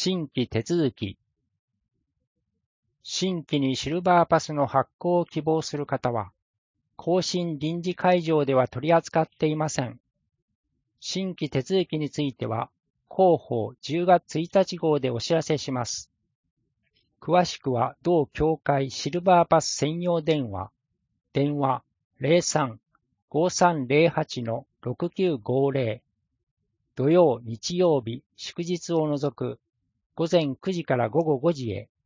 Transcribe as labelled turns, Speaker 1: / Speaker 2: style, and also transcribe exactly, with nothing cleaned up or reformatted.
Speaker 1: 新規手続き。新規にシルバーパスの発行を希望する方は、更新臨時会場では取り扱っていません。新規手続きについては、広報じゅうがつついたち号でお知らせします。詳しくは同協会シルバーパス専用電話、電話 ゼロさん ごさんゼロはち ろくきゅうごゼロ、土曜、日曜日、祝日を除く午前くじから午後ごじへ